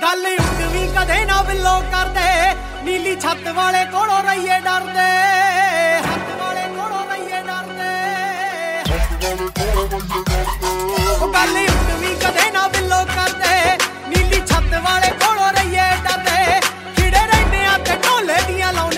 ਗੱਲ ਉੱਡ ਵੀ ਕਦੇ ਨਾ ਬਿੱਲੋ ਕਰਦੇ ਨੀਲੀ ਛੱਤ ਵਾਲੇ ਕੋਲੋਂ